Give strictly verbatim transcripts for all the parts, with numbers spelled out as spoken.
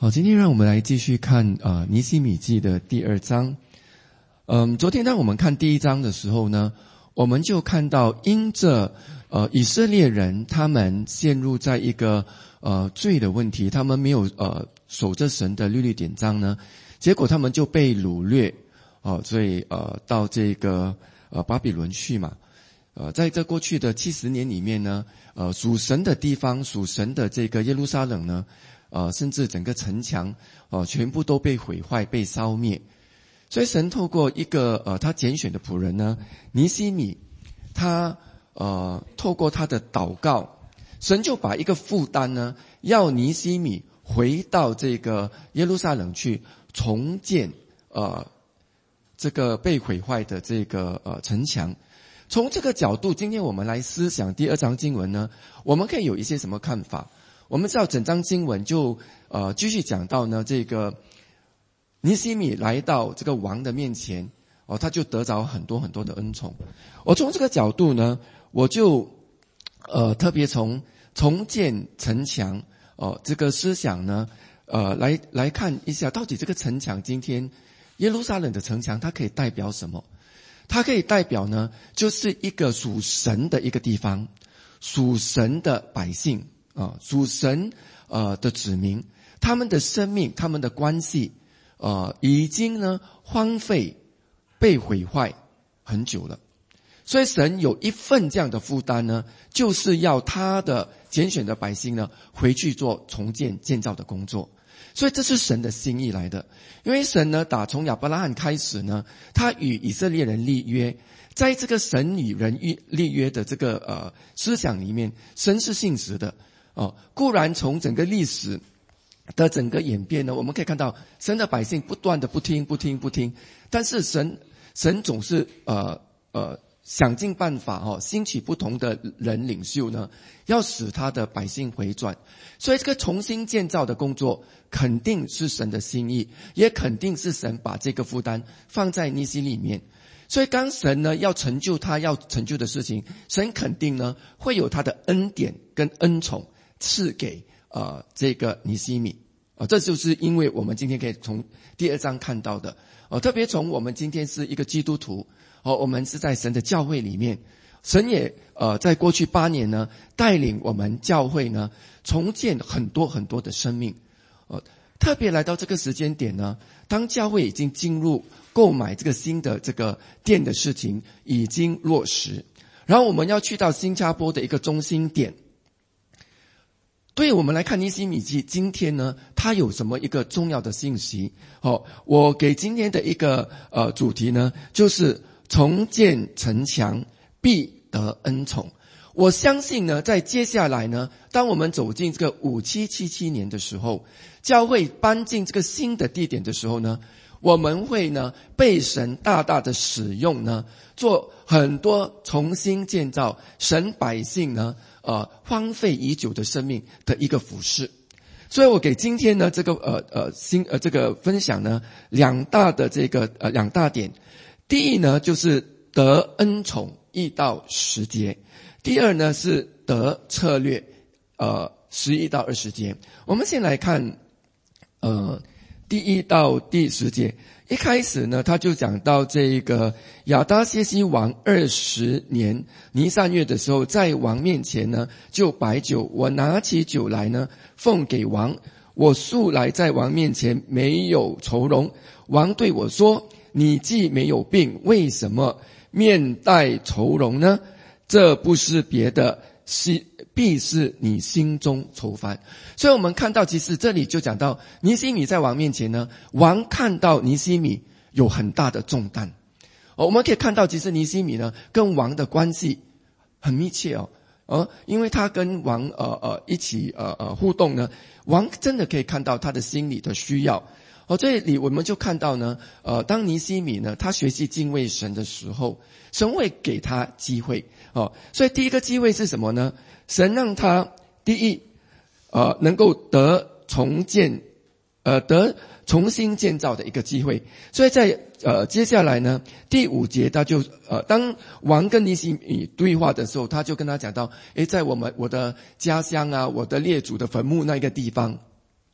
好，今天让我们来继续看呃尼希米记的第二章。嗯，昨天当我们看第一章的时候呢，我们就看到因着呃以色列人他们陷入在一个呃罪的问题，他们没有呃守着神的律例典章呢，结果他们就被掳掠哦、呃，所以呃到这个呃巴比伦去嘛。呃，在这过去的七十年里面呢，呃，属神的地方，属神的这个耶路撒冷呢，呃，甚至整个城墙，呃，全部都被毁坏、被烧灭。所以神透过一个呃他拣选的仆人呢，尼希米，他呃透过他的祷告，神就把一个负担呢，要尼希米回到这个耶路撒冷去重建呃这个被毁坏的这个呃城墙。从这个角度，今天我们来思想第二章经文呢，我们可以有一些什么看法？我们知道整章经文就呃继续讲到呢，这个尼希米来到这个王的面前，哦，他就得着很多很多的恩宠。我从这个角度呢，我就呃特别从重建城墙哦这个思想呢，呃来来看一下，到底这个城墙今天耶路撒冷的城墙它可以代表什么？它可以代表呢，就是一个属神的一个地方，属神的百姓啊，属神呃的子民，他们的生命、他们的关系，呃，已经呢荒废、被毁坏很久了。所以神有一份这样的负担呢，就是要他的拣选的百姓呢回去做重建建造的工作。所以这是神的心意来的，因为神呢，打从亚伯拉罕开始呢，他与以色列人立约，在这个神与人立约的这个呃思想里面，神是信实的哦。固然从整个历史的整个演变呢，我们可以看到神的百姓不断的不听不听不听，但是神神总是呃呃想尽办法哦，兴起不同的人领袖呢，要使他的百姓回转。所以这个重新建造的工作肯定是神的心意，也肯定是神把这个负担放在尼希里面。所以当神呢要成就他要成就的事情，神肯定呢会有他的恩典跟恩宠赐给呃这个尼希米啊、呃，这就是因为我们今天可以从第二章看到的哦、呃，特别从我们今天是一个基督徒哦，我们是在神的教会里面，神也呃在过去八年呢带领我们教会呢重建很多很多的生命。呃，特别来到这个时间点呢，当教会已经进入购买这个新的这个店的事情已经落实，然后我们要去到新加坡的一个中心点。对我们来看尼希米记今天呢，它有什么一个重要的信息？哦，我给今天的一个呃主题呢，就是重建城墙必得恩宠。我相信呢，在接下来呢，当我们走进这个五七七七年的时候，教会搬进这个新的地点的时候呢，我们会呢被神大大的使用呢，做很多重新建造神百姓呢呃荒废已久的生命的一个服事。所以我给今天呢这个呃呃新呃这个分享呢两大的这个呃两大点。第一呢就是得恩宠一到十节，第二呢是得策略呃十一到二十节。我们先来看呃第一到第十节。一开始呢他就讲到这个亚达薛西王二十年尼散月的时候，在王面前呢就摆酒，我拿起酒来呢奉给王，我素来在王面前没有愁容。王对我说，你既没有病，为什么面带愁容呢？这不是别的，是必是你心中愁烦。所以我们看到其实这里就讲到尼希米在王面前呢，王看到尼希米有很大的重担、哦、我们可以看到其实尼希米呢跟王的关系很密切哦，呃，因为他跟王呃呃一起呃呃互动呢，王真的可以看到他的心里的需要。哦，这里我们就看到呢，呃，当尼希米呢，他学习敬畏神的时候，神会给他机会。哦，所以第一个机会是什么呢？神让他第一，呃，能够得重建，呃，得重新建造的一个机会。所以在呃接下来呢，第五节他就呃，当王跟尼希米对话的时候，他就跟他讲到，诶，在我们我的家乡啊，我的列祖的坟墓那个地方。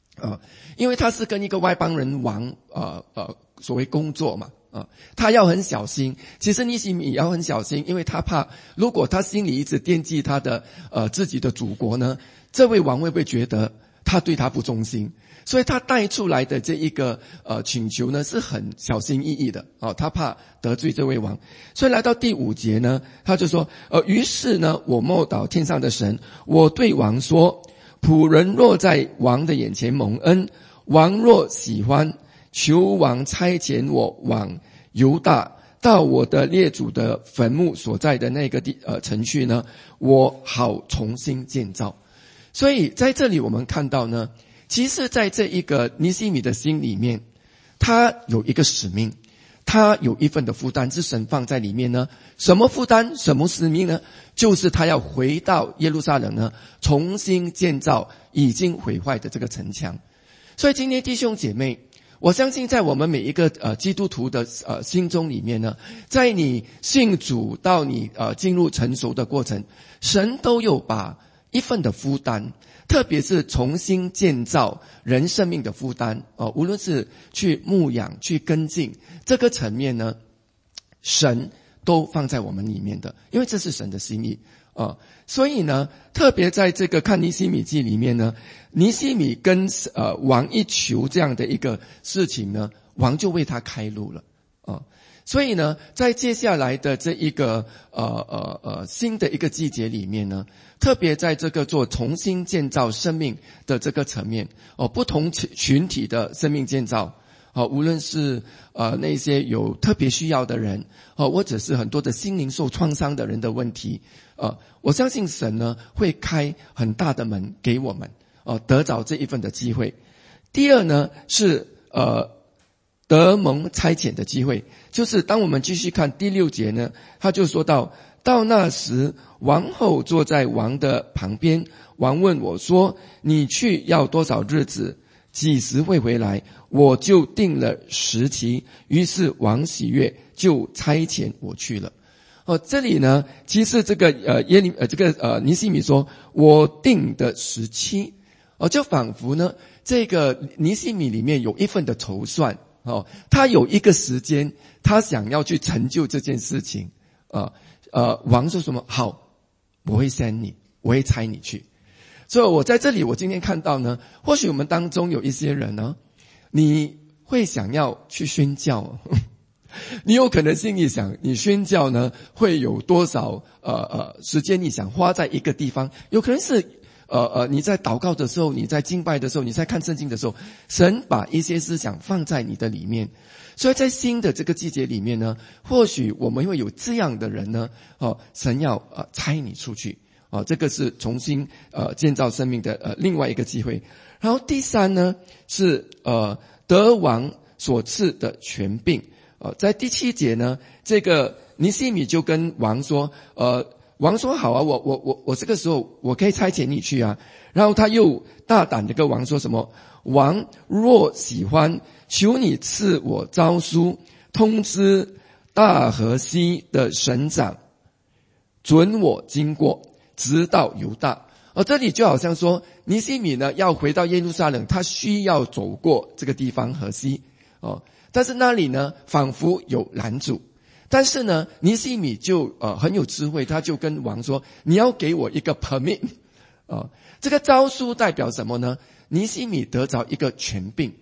啊、呃，因为他是跟一个外邦人王呃呃所谓工作嘛。啊，他要很小心。其实尼西米也要很小心，因为他怕，如果他心里一直惦记他的呃自己的祖国呢，这位王会不会觉得他对他不忠心？所以他带出来的这一个呃请求呢，是很小心翼翼的啊，他怕得罪这位王。所以来到第五节呢，他就说，呃，于是呢，我默祷天上的神，我对王说：仆人若在王的眼前蒙恩，王若喜欢，求王差遣我往犹大，到我的列祖的坟墓所在的那个地呃城去呢，我好重新建造。所以在这里我们看到呢，其实在这一个尼西米的心里面，他有一个使命，他有一份的负担，是神放在里面呢。什么负担？什么使命呢？就是他要回到耶路撒冷呢，重新建造已经毁坏的这个城墙。所以今天弟兄姐妹，我相信在我们每一个呃基督徒的呃心中里面呢，在你信主到你呃进入成熟的过程，神都有把一份的负担，特别是重新建造人生命的负担哦、呃，无论是去牧养、去跟进这个层面呢，神都放在我们里面的，因为这是神的心意啊、呃。所以呢，特别在这个看尼西米记里面呢，尼西米跟呃王一求这样的一个事情呢，王就为他开路了啊、呃。所以呢，在接下来的这一个呃呃呃新的一个季节里面呢，特别在这个做重新建造生命的这个层面哦、呃，不同群体的生命建造。好、呃，无论是呃那些有特别需要的人，哦、呃，或者是很多的心灵受创伤的人的问题，呃，我相信神呢会开很大的门给我们，哦、呃，得着这一份的机会。第二呢是呃得蒙差遣的机会，就是当我们继续看第六节呢，他就说到，到那时王后坐在王的旁边，王问我说：你去要多少日子？几时会回来？我就定了时期，于是王喜悦，就差遣我去了。哦，这里呢，其实这个呃耶利呃这个呃尼西米说，我定的时期，哦，就仿佛呢，这个尼西米里面有一份的筹算，哦，他有一个时间，他想要去成就这件事情，呃呃，王说什么？好，我会 send 你，我会差你去。所以我在这里，我今天看到呢，或许我们当中有一些人呢，你会想要去宣教，你有可能心里想，你宣教呢会有多少呃呃时间？你想花在一个地方，有可能是呃呃你在祷告的时候，你在敬拜的时候，你在看圣经的时候，神把一些思想放在你的里面。所以在新的这个季节里面呢，或许我们会有这样的人呢，哦，神要呃差你出去。啊，这个是重新呃建造生命的呃另外一个机会。然后第三呢是呃得王所赐的权柄。呃，在第七节呢，这个尼西米就跟王说，呃，王说好啊，我我我我这个时候我可以差遣你去啊。然后他又大胆的跟王说什么？王若喜欢，求你赐我诏书，通知大河西的省长，准我经过。直到犹大，而这里就好像说，尼西米呢要回到耶路撒冷，他需要走过这个地方河西哦，但是那里呢仿佛有拦阻，但是呢尼西米就呃很有智慧，他就跟王说：你要给我一个 permit 哦，这个诏书代表什么呢？尼西米得着一个权柄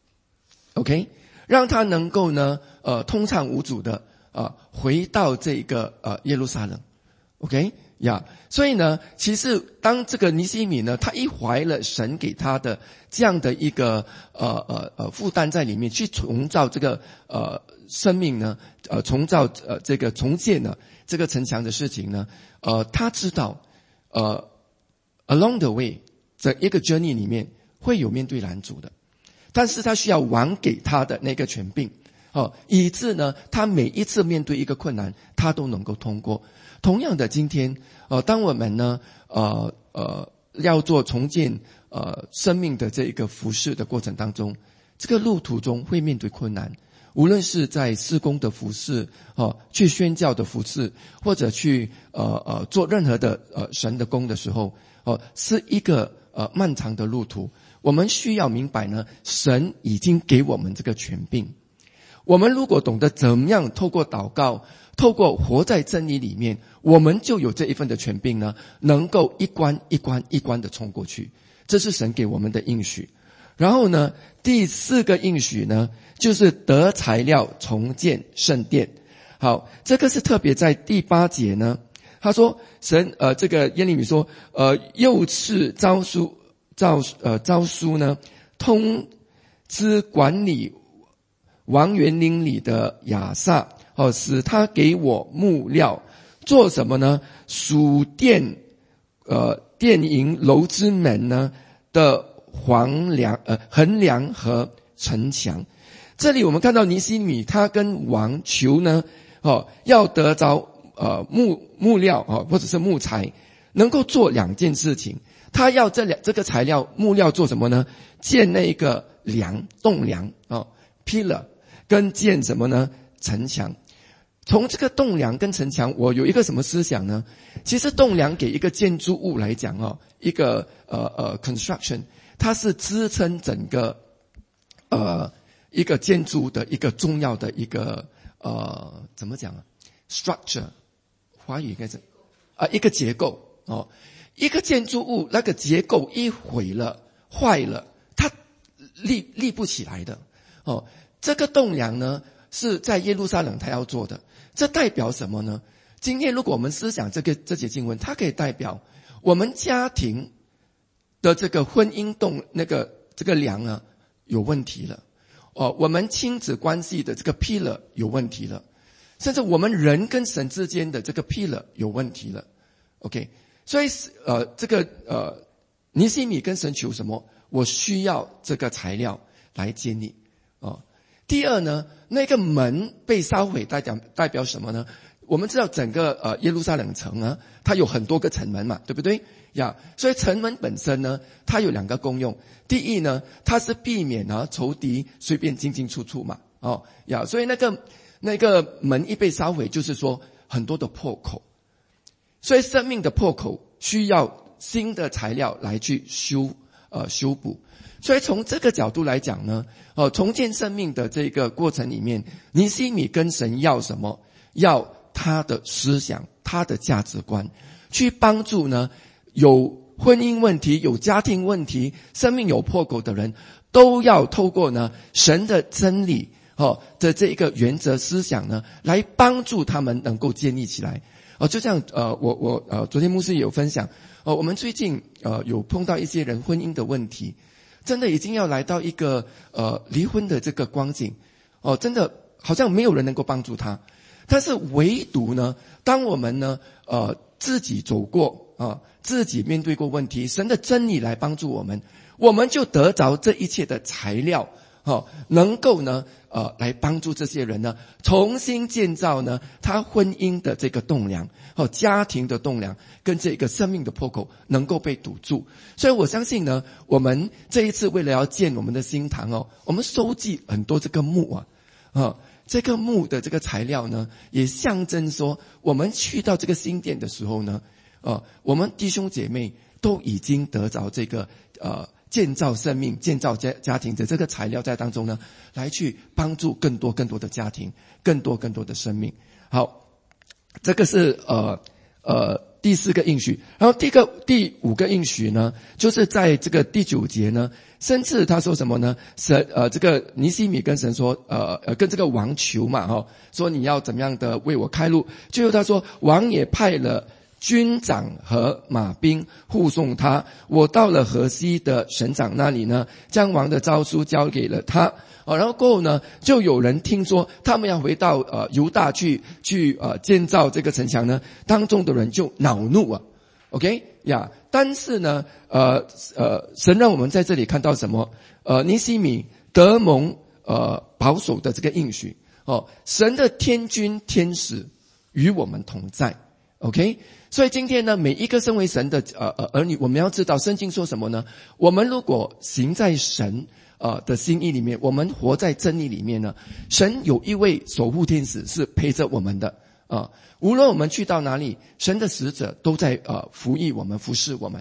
，OK， 让他能够呢呃通畅无阻的呃回到这个呃耶路撒冷 ，OK。呀、yeah, 所以呢，其实当这个尼西米呢，他一怀了神给他的这样的一个呃呃呃负担在里面，去重造这个呃生命呢，呃重造呃这个重建呢这个城墙的事情呢，呃他知道呃 along the way 这一个 journey 里面会有面对拦阻的，但是他需要王给他的那个权柄，哦，以致呢他每一次面对一个困难，他都能够通过。同样的，今天呃，当我们呢呃呃要做重建呃生命的这一个服事的过程当中，这个路途中会面对困难，无论是在事工的服事哦、呃，去宣教的服事，或者去呃呃做任何的呃神的工的时候，哦、呃，是一个呃漫长的路途，我们需要明白呢，神已经给我们这个权柄。我们如果懂得怎么样透过祷告，透过活在真理里面，我们就有这一份的权柄呢，能够一关一关一关的冲过去。这是神给我们的应许。然后呢，第四个应许呢，就是得材料重建圣殿。好，这个是特别在第八节呢，他说神呃这个耶利米说呃又赐诏书诏呃诏书呢，通知管理王园林里的亚萨，哦，使他给我木料，做什么呢？属殿呃殿营楼之门呢的黄梁呃横梁和城墙。这里我们看到尼希米他跟王求呢，哦，要得着呃木木料哦，或者是木材，能够做两件事情。他要这两这个材料木料做什么呢？建那个梁栋梁哦 pillar， 跟建什么呢？城墙。从这个栋梁跟城墙，我有一个什么思想呢？其实栋梁给一个建筑物来讲哦，一个呃呃 construction， 它是支撑整个呃一个建筑的一个重要的一个呃怎么讲啊 structure， 华语应该是啊、呃、一个结构哦。一个建筑物那个结构一毁了坏了，它立立不起来的哦。这个栋梁呢是在耶路撒冷他要做的，这代表什么呢？今天如果我们思想这个这节经文，它可以代表我们家庭的这个婚姻栋那个这个梁啊有问题了哦，我们亲子关系的这个 pillar 有问题了，甚至我们人跟神之间的这个 pillar 有问题了。OK， 所以呃这个呃尼希米跟神求什么？我需要这个材料来建立哦。第二呢，那个门被烧毁代表代表什么呢？我们知道整个呃耶路撒冷城啊，它有很多个城门嘛，对不对呀？所以城门本身呢，它有两个功用。第一呢，它是避免啊仇敌随便进进出出嘛，哦呀，所以那个那个门一被烧毁，就是说很多的破口。所以生命的破口需要新的材料来去修呃修补。所以从这个角度来讲呢，哦，重建生命的这个过程里面，尼希米跟神要什么？要他的思想，他的价值观，去帮助呢有婚姻问题、有家庭问题、生命有破口的人，都要透过呢神的真理哦的这一个原则思想呢，来帮助他们能够建立起来。哦，就像呃，我我呃，昨天牧师也有分享，哦，我们最近呃有碰到一些人婚姻的问题。真的已经要来到一个呃离婚的这个光景哦，真的好像没有人能够帮助他。但是唯独呢，当我们呢呃自己走过啊、呃，自己面对过问题，神的真理来帮助我们，我们就得着这一切的材料哦，能够呢呃来帮助这些人呢重新建造呢他婚姻的这个栋梁哦，家庭的栋梁跟这个生命的破口能够被堵住。所以我相信呢，我们这一次为了要建我们的新堂哦，我们收集很多这个木啊啊，这个木的这个材料呢，也象征说我们去到这个新殿的时候呢，呃，我们弟兄姐妹都已经得着这个呃建造生命、建造家家庭的这个材料在当中呢，来去帮助更多更多的家庭，更多更多的生命。好。这个是呃呃第四个应许，然后第个第五个应许呢，就是在这个第九节呢，甚至他说什么呢？神呃这个尼希米跟神说呃呃跟这个王求嘛哈、哦，说你要怎么样的为我开路。最后他说王也派了军长和马兵护送他，我到了河西的省长那里呢，将王的诏书交给了他。哦，然后过后呢，就有人听说他们要回到呃犹大去去呃建造这个城墙呢，当中的人就恼怒啊 ，OK 呀？但是呢，呃呃，神让我们在这里看到什么？呃，尼希米得蒙呃保守的这个应许哦，神的天军天使与我们同在 ，OK。所以今天呢，每一个身为神的呃呃儿女，我们要知道圣经说什么呢？我们如果行在神呃的心意里面，我们活在真理里面呢，神有一位守护天使是陪着我们的啊、呃。无论我们去到哪里，神的使者都在呃服役我们、服侍我们。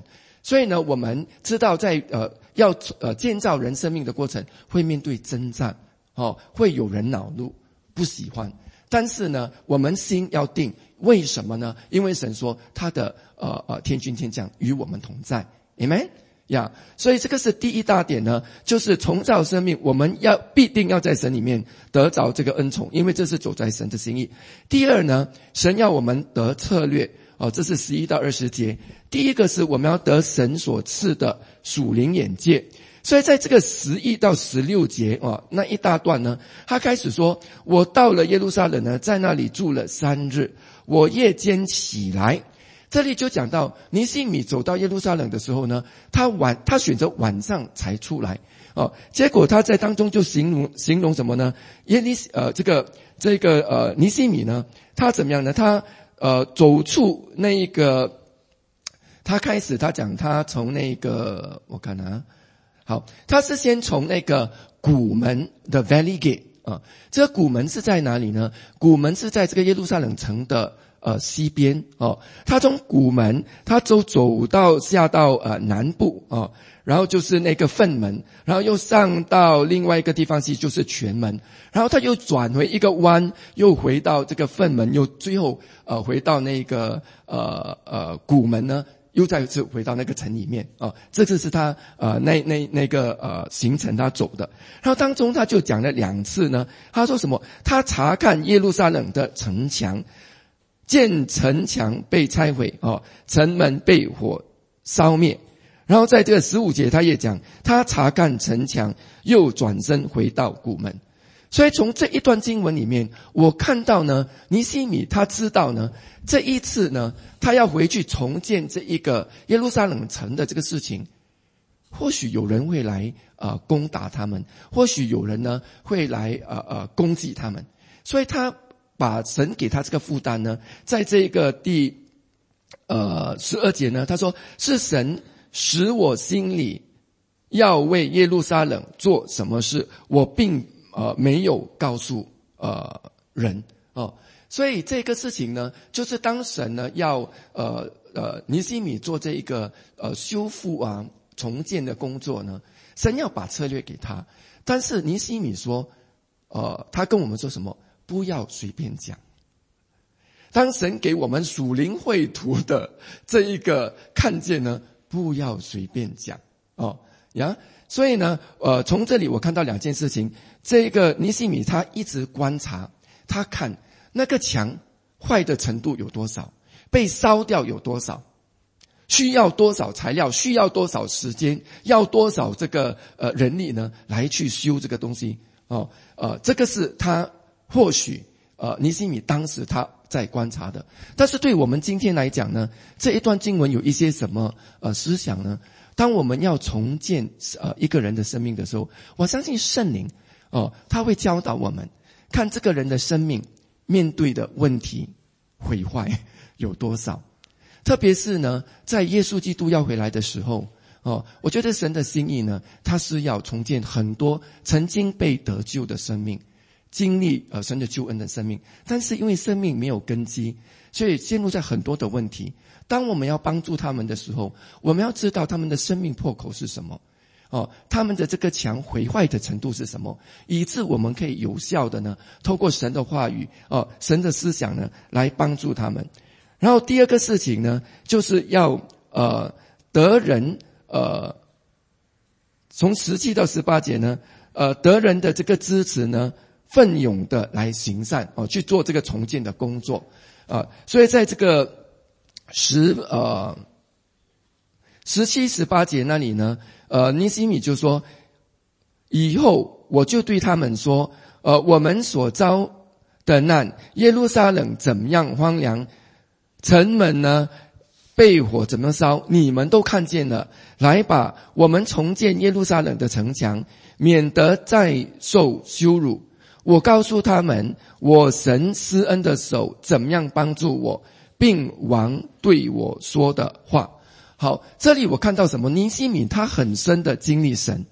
所以呢，我们知道在呃要呃建造人生命的过程，会面对征战，哦，会有人恼怒，不喜欢。但是呢，我们心要定，为什么呢？因为神说他的呃呃天军天将与我们同在 ，Amen 呀。所以这个是第一大点呢，就是重造生命，我们要必定要在神里面得着这个恩宠，因为这是走在神的心意。第二呢，神要我们得策略，哦，这是十一到二十节。第一个是我们要得神所赐的属灵眼界。所以在这个十一到十六节哦，那一大段呢，他开始说，我到了耶路撒冷呢，在那里住了三日，我夜间起来。这里就讲到尼西米走到耶路撒冷的时候呢，他晚他选择晚上才出来哦，结果他在当中就形容形容什么呢？耶利呃这个这个呃尼西米呢，他怎么样呢？他呃走出那一个，他开始他讲他从那个我看啊。好，他是先从那个古门的 Valley Gate 啊，这个古门是在哪里呢？古门是在这个耶路撒冷城的呃西边哦。他从古门，他走走到下到呃南部哦，然后就是那个粪门，然后又上到另外一个地方去，就是泉门，然后他又转回一个弯，又回到这个粪门，又最后呃回到那个呃呃古门呢。又再次回到那个城里面啊、哦，这次是他呃那那那个呃行程他走的。然后当中他就讲了两次呢，他说什么？他查看耶路撒冷的城墙，见城墙被拆毁哦，城门被火烧灭。然后在这个十五节他也讲，他查看城墙，又转身回到古门。所以从这一段经文里面，我看到呢，尼西米他知道呢，这一次呢，他要回去重建这一个耶路撒冷城的这个事情，或许有人会来呃攻打他们，或许有人呢会来呃呃攻击他们，所以他把神给他这个负担呢，在这个第呃十二节呢，他说是神使我心里要为耶路撒冷做什么事，我并呃，没有告诉呃人哦，所以这个事情呢，就是当神呢要呃呃尼西米做这一个呃修复啊重建的工作呢，神要把策略给他，但是尼西米说，呃，他跟我们说什么？不要随便讲。当神给我们属灵绘图的这一个看见呢，不要随便讲哦呀。所以呢，呃，从这里我看到两件事情。这个尼西米他一直观察，他看那个墙坏的程度有多少，被烧掉有多少，需要多少材料，需要多少时间，要多少这个呃人力呢来去修这个东西哦，呃，这个是他或许呃尼西米当时他在观察的。但是对我们今天来讲呢，这一段经文有一些什么呃思想呢？当我们要重建呃一个人的生命的时候，我相信圣灵哦，他会教导我们看这个人的生命面对的问题毁坏有多少。特别是呢，在耶稣基督要回来的时候哦，我觉得神的心意呢，他是要重建很多曾经被得救的生命，经历呃神的救恩的生命，但是因为生命没有根基，所以陷入在很多的问题。当我们要帮助他们的时候，我们要知道他们的生命破口是什么哦，他们的这个墙毁坏的程度是什么，以致我们可以有效的呢，透过神的话语哦，神的思想呢，来帮助他们。然后第二个事情呢，就是要呃得人呃，从十七到十八节呢，呃得人的这个支持呢，奋勇的来行善哦，去做这个重建的工作啊、呃。所以在这个十呃十七十八节那里呢，呃尼西米就说，以后我就对他们说，呃我们所遭的难，耶路撒冷怎么样荒凉，城门呢被火怎么烧，你们都看见了，来吧，我们重建耶路撒冷的城墙，免得再受羞辱。我告诉他们，我神施恩的手怎么样帮助我，并王对我说的话。好，这里我看到什么？尼西米他很深的经历神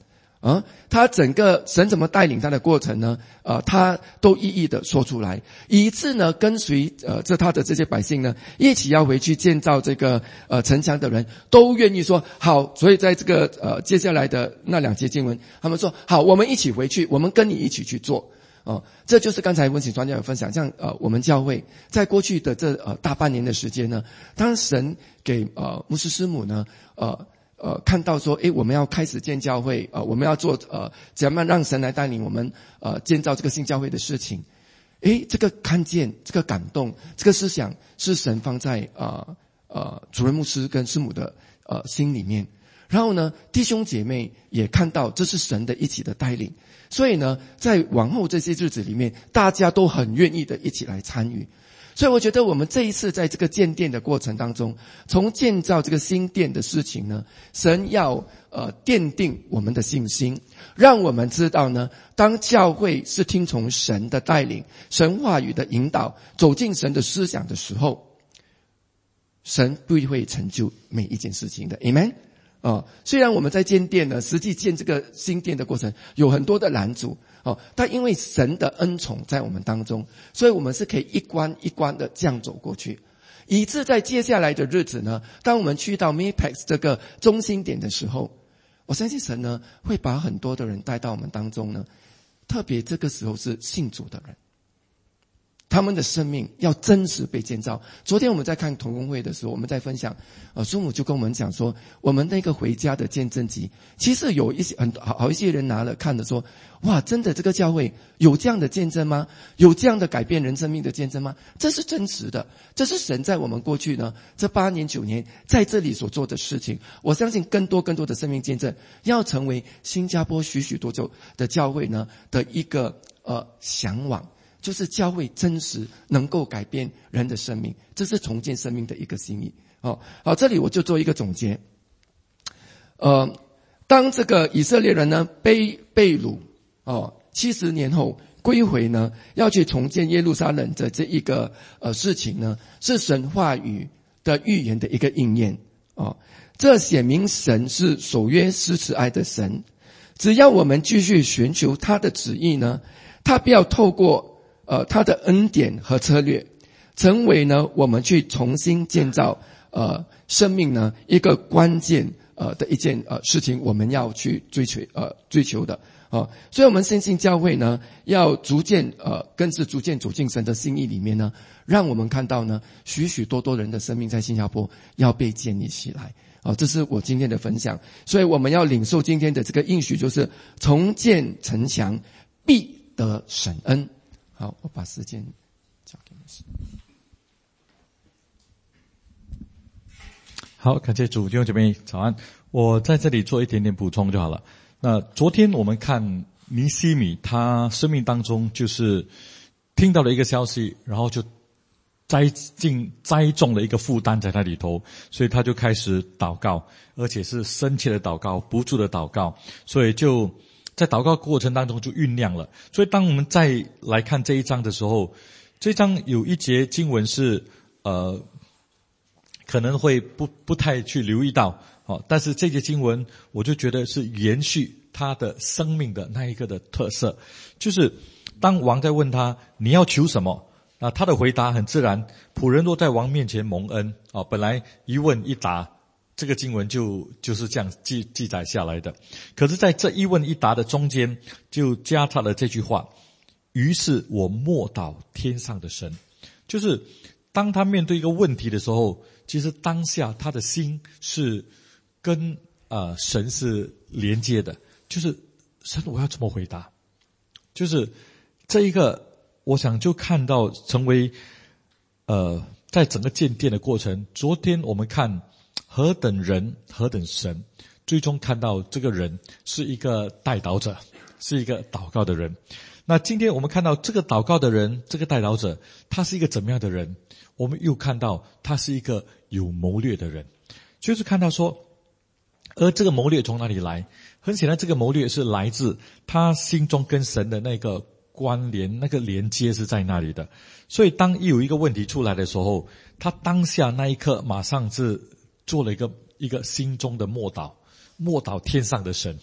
啊，他整个神怎么带领他的过程呢？呃，他都一一的说出来，以致呢跟随呃这他的这些百姓呢，一起要回去建造这个呃城墙的人，都愿意说好。所以在这个呃接下来的那两节经文，他们说好，我们一起回去，我们跟你一起去做。哦，这就是刚才温馨专家有分享，像呃我们教会在过去的这呃大半年的时间呢，当神给呃牧师师母呢呃。呃，看到说，诶，我们要开始建教会，呃，我们要做呃，怎么样让神来带领我们呃建造这个新教会的事情？诶，这个看见，这个感动，这个思想是神放在呃呃主任牧师跟师母的呃心里面。然后呢，弟兄姐妹也看到这是神的一起的带领，所以呢，在往后这些日子里面，大家都很愿意的一起来参与。所以我觉得我们这一次在这个建殿的过程当中，从建造这个新殿的事情呢，神要呃奠定我们的信心，让我们知道呢，当教会是听从神的带领，神话语的引导，走进神的思想的时候，神不会成就每一件事情的 Amen。哦，虽然我们在建殿呢，实际建这个新殿的过程有很多的拦阻，哦，但因为神的恩宠在我们当中，所以我们是可以一关一关的这样走过去，以致在接下来的日子呢，当我们去到 Mapex 这个中心点的时候，我相信神呢会把很多的人带到我们当中呢，特别这个时候是信主的人。他们的生命要真实被建造。昨天我们在看同工会的时候，我们在分享，呃，师母就跟我们讲说，我们那个回家的见证集，其实有一些很好好一些人拿了看的说，哇，真的这个教会有这样的见证吗？有这样的改变人生命的见证吗？这是真实的，这是神在我们过去呢这八年九年在这里所做的事情。我相信更多更多的生命见证，要成为新加坡许许多多的教会呢的一个呃向往。就是教会真实能够改变人的生命，这是重建生命的一个心意。哦，好，这里我就做一个总结。呃，当这个以色列人呢被被掳哦，七十年后归回呢，要去重建耶路撒冷的这一个呃事情呢，是神话语的预言的一个应验。哦，这显明神是守约施慈爱的神，只要我们继续寻求他的旨意呢，他不要透过呃，他的恩典和策略，成为呢我们去重新建造呃生命呢一个关键呃的一件呃事情，我们要去追求呃追求的啊、呃，所以我们深信教会呢要逐渐呃更是逐渐走进神的心意里面呢，让我们看到呢许许多多人的生命在新加坡要被建立起来啊、呃，这是我今天的分享。所以我们要领受今天的这个应许，就是重建城墙必得神恩。好，我把时间交给你。 好，感谢主，弟兄姐妹早安。我在这里做一点点补充就好了。那昨天我们看尼西米，他生命当中就是听到了一个消息，然后就栽进栽种了一个负担在他里头，所以他就开始祷告，而且是深切的祷告，不住的祷告，所以就在祷告过程当中就酝酿了。所以当我们再来看这一章的时候，这一章有一节经文是呃可能会不不太去留意到，哦，但是这节经文我就觉得是延续他的生命的那一个的特色，就是当王在问他你要求什么，那他的回答很自然，仆人若在王面前蒙恩，哦，本来一问一答。这个经文就就是这样记记载下来的，可是在这一问一答的中间，就加插了这句话：于是我默祷天上的神。就是当他面对一个问题的时候，其实当下他的心是跟呃神是连接的，就是神我要怎么回答？就是这一个，我想就看到成为呃在整个建殿的过程，昨天我们看。何等人，何等神，最终看到这个人是一个代祷者，是一个祷告的人。那今天我们看到这个祷告的人，这个代祷者，他是一个怎么样的人？我们又看到他是一个有谋略的人，就是看到说，而这个谋略从哪里来？很显然这个谋略是来自他心中跟神的那个关联，那个连接是在那里的。所以当一有一个问题出来的时候，他当下那一刻马上是做了一个一个心中的默祷，默祷天上的神，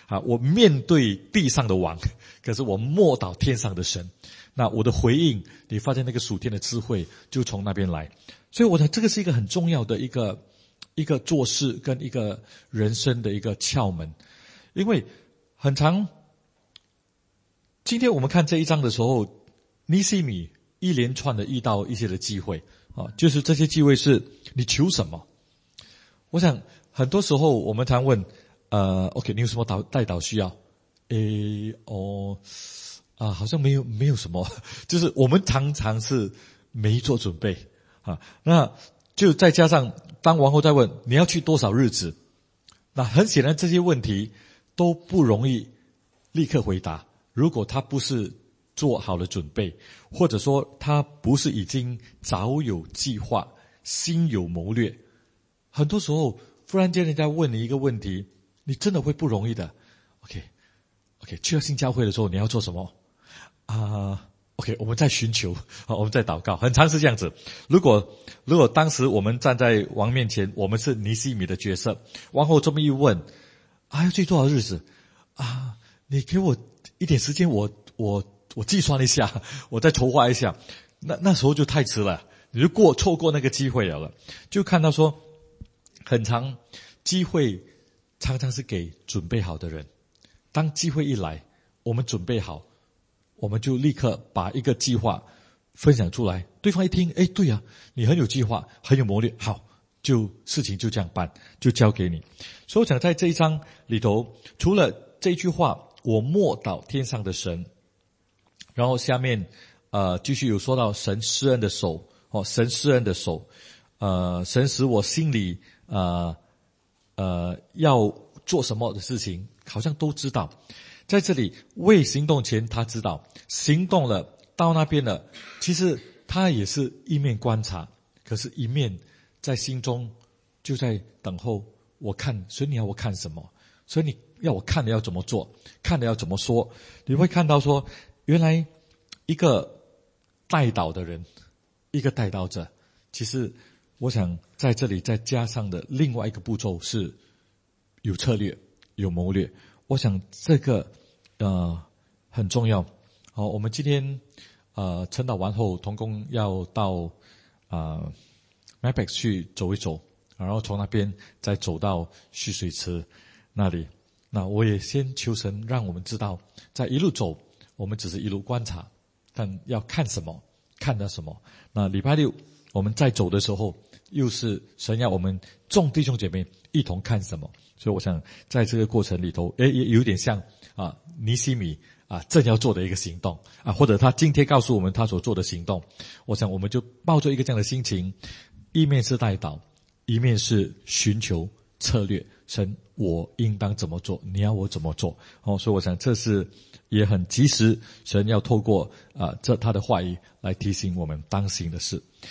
啊，我面对地上的王，可是我默祷天上的神。那我的回应，你发现那个属天的智慧就从那边来。所以我想这个是一个很重要的一个一个做事跟一个人生的一个窍门。因为很长，今天我们看这一章的时候，尼西米一连串的遇到一些的机会啊，就是这些机会是你求什么？我想很多时候我们常问，呃 ，OK， 你有什么导代祷需要？诶，哦，啊，好像没有没有什么，就是我们常常是没做准备啊。那就再加上当王后再问你要去多少日子，那很显然这些问题都不容易立刻回答。如果他不是做好了准备，或者说他不是已经早有计划、心有谋略，很多时候忽然间人家问你一个问题，你真的会不容易的。OK，OK，、okay, okay, 去到新教会的时候你要做什么？啊、呃、，OK， 我们在寻求，我们在祷告，很常是这样子。如果如果当时我们站在王面前，我们是尼西米的角色，王后这么一问，啊，要去多少日子？啊，你给我一点时间，我我我计算一下，我再筹划一下。那那时候就太迟了，你就过错过那个机会了。就看到说，很长机会常常是给准备好的人。当机会一来，我们准备好，我们就立刻把一个计划分享出来。对方一听，诶，对啊，你很有计划，很有谋略，好，就事情就这样办，就交给你。所以我想在这一章里头，除了这一句话，我默祷天上的神，然后下面呃继续有说到神施恩的手，哦，神施恩的手，呃，神使我心里呃呃要做什么的事情，好像都知道。在这里未行动前他知道，行动了到那边了，其实他也是一面观察，可是一面在心中就在等候。我看，所以你要我看什么？所以你要我看了要怎么做，看了要怎么说。你会看到说，原来一个代祷的人，一个代祷者，其实我想在这里再加上的另外一个步骤是有策略、有谋略。我想这个呃很重要。好，我们今天呃晨祷完后，同工要到呃 Mapex 去走一走，然后从那边再走到蓄水池那里。那我也先求神让我们知道，在一路走，我们只是一路观察，但要看什么，看到什么。那礼拜六我们在走的时候，又是神要我们众弟兄姐妹一同看什么。所以我想在这个过程里头，诶，也有点像啊尼西米啊正要做的一个行动啊，或者他今天告诉我们他所做的行动。我想我们就抱着一个这样的心情，一面是代祷，一面是寻求策略。神，我应当怎么做？你要我怎么做？哦，所以我想这是也很及时，神要透过啊这他的话语来提醒我们当行的事。